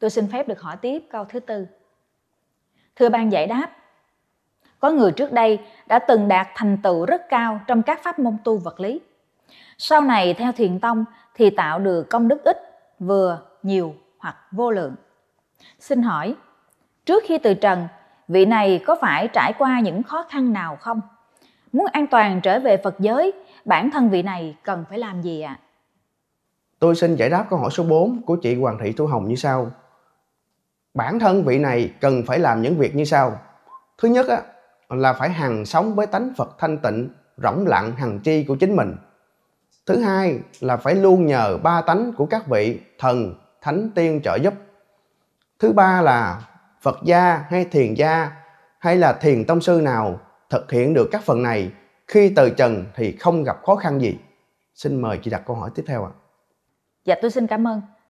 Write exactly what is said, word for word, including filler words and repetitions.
Tôi xin phép được hỏi tiếp câu thứ tư. Thưa ban giải đáp, có người trước đây đã từng đạt thành tựu rất cao trong các pháp môn tu vật lý. Sau này theo Thiền tông thì tạo được công đức ít, vừa, nhiều hoặc vô lượng. Xin hỏi, trước khi từ trần, vị này có phải trải qua những khó khăn nào không? Muốn an toàn trở về Phật giới, bản thân vị này cần phải làm gì ạ? À? Tôi xin giải đáp câu hỏi số bốn của chị Hoàng Thị Thu Hồng như sau. Bản thân vị này cần phải làm những việc như sau. Thứ nhất á, là phải hằng sống với tánh Phật thanh tịnh, rỗng lặng hằng chi của chính mình. Thứ hai là phải luôn nhờ ba tánh của các vị thần, thánh tiên trợ giúp. Thứ ba là Phật gia hay thiền gia hay là thiền tông sư nào thực hiện được các phần này, khi từ trần thì không gặp khó khăn gì. Xin mời chị đặt câu hỏi tiếp theo ạ. Dạ tôi xin cảm ơn.